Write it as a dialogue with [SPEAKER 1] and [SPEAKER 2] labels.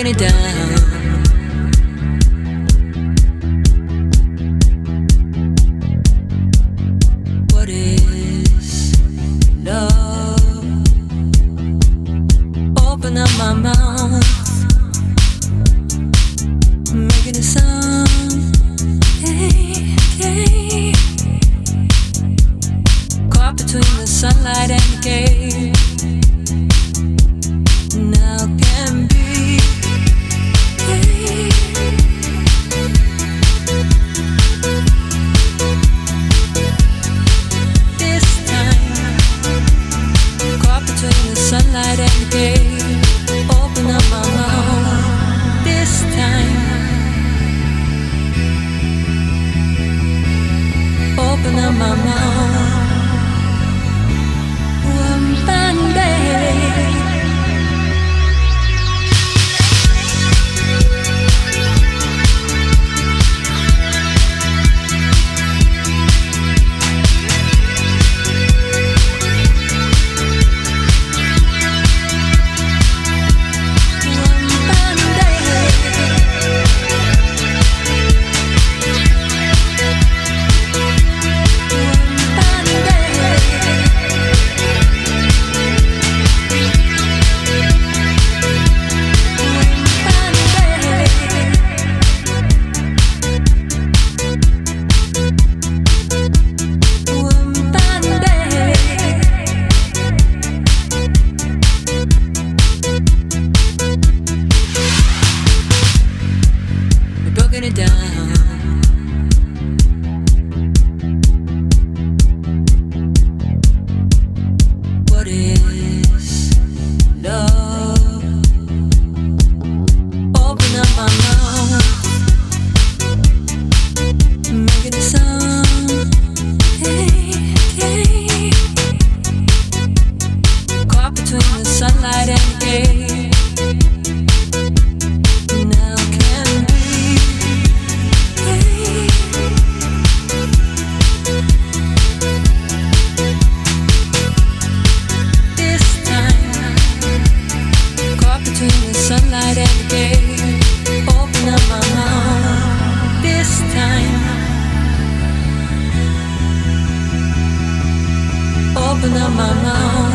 [SPEAKER 1] broken it down. What is love? Open up my mouth, making a sound. Hey, hey. Caught between the sunlight and the cave. Now can be. Hey. This time, caught between the sunlight and the cave. Open up my mouth. This time, open up my mouth. One Band-Aid. Broken it down. What is love? Open up my mouth, making a sound. Hey, hey. Caught between the sunlight and the gate. Now can be. Sunlight and the gate. Open up my mouth. This time, open up my mouth.